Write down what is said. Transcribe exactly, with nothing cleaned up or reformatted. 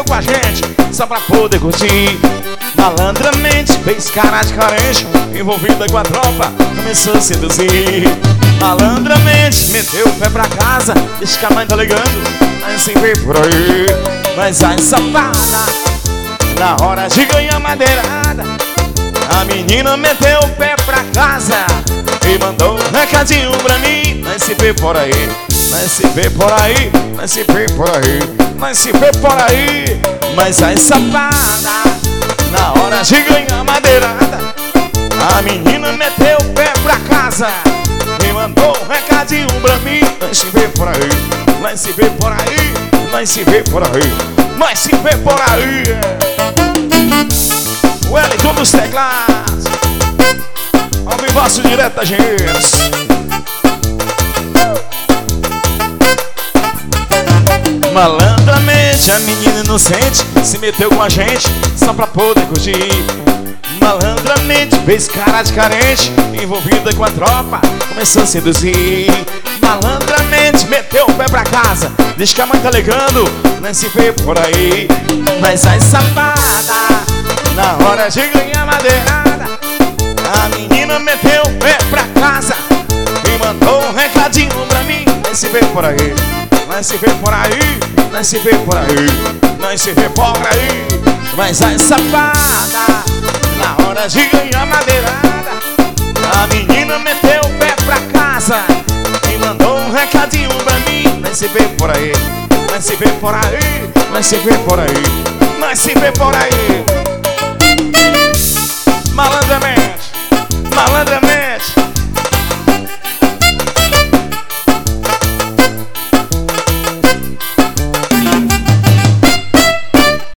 meteu com a gente só pra poder curtir. Malandramente fez cara de carente, envolvida com a tropa, começou a seduzir. Malandramente meteu o pé pra casa, diz que a mãe tá ligando, mas sem ver por aí. Mas ai safada, na hora de ganhar madeirada, a menina meteu o pé pra casa e mandou um recadinho pra mim. Mas se vê por aí, mas se vê por aí, mas se vê por aí, mas se vê por aí. Mas ai safada, na hora de ganhar madeirada, a menina meteu o pé pra casa e mandou um recadinho pra mim. Mas se vê por aí, mas se vê por aí, mas se vê por aí, mas se vê por aí. O Wellington dos teclados, ao vivaço direto da Engenheiros. Malandramente a menina inocente se meteu com a gente só pra poder curtir. Malandramente fez cara de carente, envolvida com a tropa, começou a seduzir. Malandramente meteu o pé pra casa, diz que a mãe tá ligando, nem se vê por aí. Mas ai safada, na hora de ganhar madeirada, a menina meteu o pé pra casa e mandou um recadinho pra mim. Nem se vê por aí, nem se vê por aí, nem se vê por aí, nem se vê por aí. Mas ai safada, na hora de ganhar madeirada, a menina meteu o pé pra casa e mandou um recadinho pra mim. Nem se vê por aí, nem se vê por aí, nem se vê por aí, nem se vê por aí.